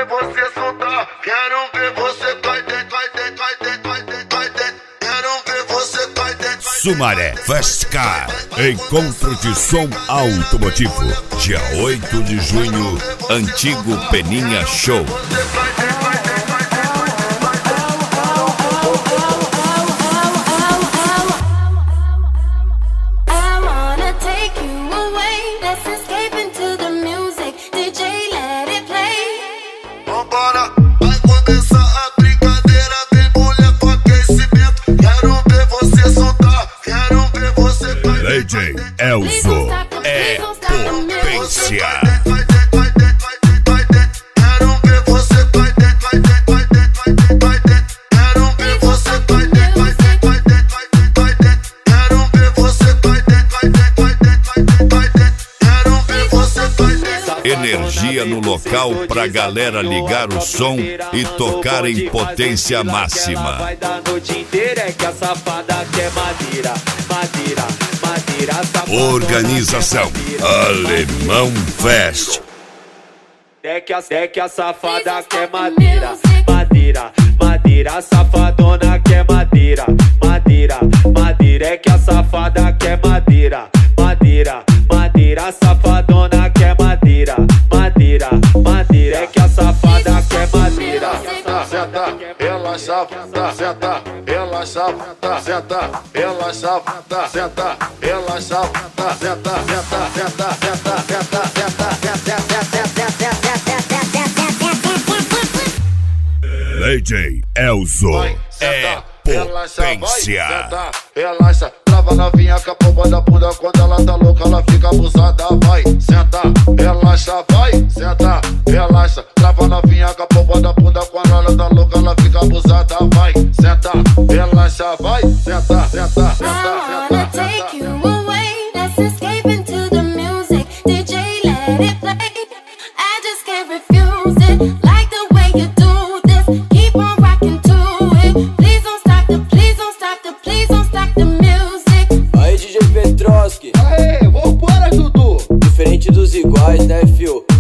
ver você soltar, quero ver você cai dentro, cai dentro, cai dentro, cai dentro, cai dentro. Quero ver você cai dentro. Sumaré Fast Car, encontro de som automotivo, dia 8 de junho, Antigo Peninha Show. Vambora, vai começar a brincadeira, vem mulher com aquecimento. Quero ver você soltar, quero ver você cair. Lady Elzo é potência. Quero ver você cair dentro, cai dentro, cai dentro, cai dentro, cai dentro. Quero ver você cair dentro, cai dentro, cai dentro, cai dentro, cai dentro. Quero ver você cair dentro, cai dentro, cai dentro, cai dentro, cai dentro. Quero ver você cair dentro. Energia no local pra galera ligar o som e tocar em potência máxima. Vai dar noite inteira, é que a safada quer madeira, madeira, madeira. Organização Alemão Fest. É que a safada quer madeira, madeira, madeira. A safadona quer madeira, madeira, madeira. É que a safada quer madeira, madeira, madeira. A safadona quer madeira, madeira, madeira. É que a safada quer madeira. Senta, relaxa, senta, relaxa, senta, relaxa, senta, relaxa, senta, senta, senta, senta, senta, Lady Elzo é potência. Relaxa, trava novinha com a pomba da bunda. Quando ela tá louca, ela fica abusada. Vai, senta, relaxa, vai, senta, relaxa. Trava novinha com a pomba da bunda. Quando ela tá louca, ela fica abusada. Vai, senta, relaxa, vai, senta, senta, senta, take you away, let's escape into the music. DJ, let it play. I just can't refuse it. Like the way you do this, keep on rocking to it. Please don't stop the, please don't stop the, please don't stop the music. Aí DJ Petroski, Aê, vambora, Dudu. diferente dos iguais, né, fio?